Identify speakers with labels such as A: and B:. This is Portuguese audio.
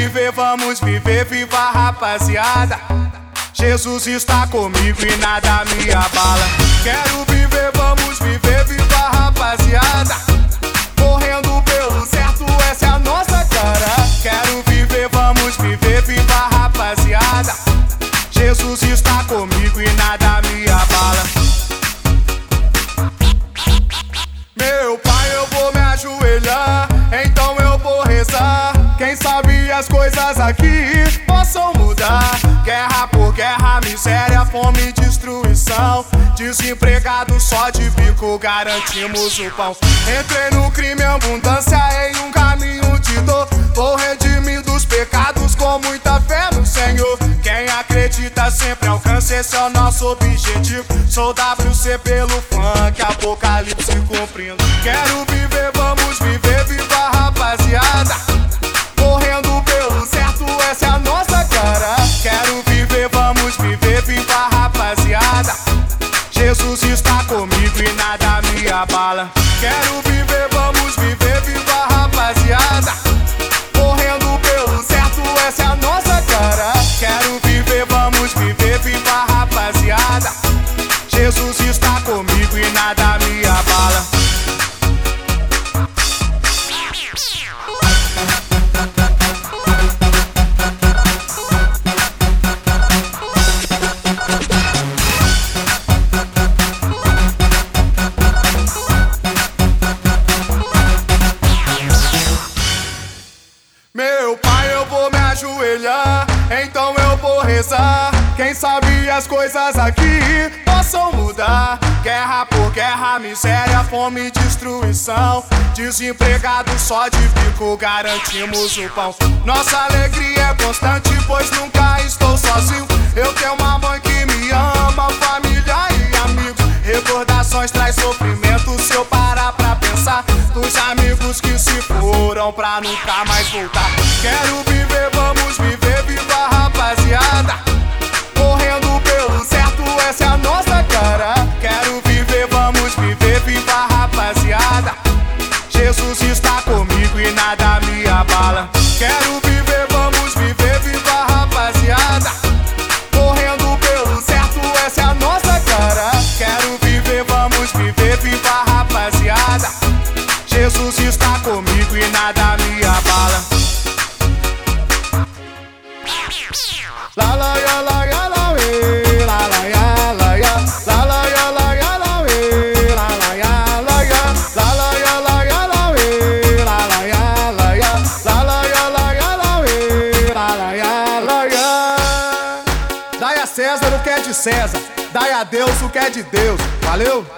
A: vamos viver, viva rapaziada. Jesus está comigo e nada me abala. Quero viver, vamos viver, viva rapaziada. Correndo pelo certo, essa é a nossa cara. Quero viver, vamos viver, viva rapaziada. Jesus está comigo e nada me abala. Meu pai, eu vou me ajoelhar, então eu vou rezar. Quem sabe as coisas aqui possam mudar. Guerra por guerra, miséria, fome e destruição. Desempregado só de bico, garantimos o pão. Entrei no crime, abundância em um caminho de dor. Vou redimir dos pecados com muita fé no Senhor. Quem acredita sempre alcança, esse é o nosso objetivo. Sou WC pelo funk, apocalipse cumprindo. Quero viver, vamos viver, viva rapaziada. Correndo pelo certo, essa é a nossa cara. Quero viver, vamos viver, viva rapaziada. Jesus está comigo e nada me abala. Quero viver, vamos viver, viva rapaziada. Correndo pelo certo, essa é a nossa cara. Quero viver, vamos viver, viva rapaziada. Jesus está comigo e nada me abala. Meu pai, eu vou me ajoelhar, então eu vou rezar. Quem sabe as coisas aqui possam mudar. Guerra por guerra, miséria, fome e destruição. Desempregado só de bico, garantimos o pão. Nossa alegria é constante, pois nunca estou sozinho. Eu tenho uma mãe que me ama, família e amigos. Recordações traz sofrimento, se eu parar pra pensar dos amigos que se foram pra nunca mais voltar. Quero viver, vamos viver, viva rapaziada. Correndo pelo certo, essa é a nossa cara. Quero viver, vamos viver, viva rapaziada. Jesus está comigo e nada me abala. Quero viver, vamos viver, viva rapaziada. Correndo pelo certo, essa é a nossa cara. Quero viver, vamos viver, viva rapaziada. Jesus está comigo e nada me abala. La la ya la ya la we, la la ya la ya, la la ya la ya la we, la la ya la ya, la la ya la ya la we, la la ya la ya, la la ya la ya la we, la la ya la ya. Dai a César o que é de César, dai a Deus o que é de Deus. Valeu!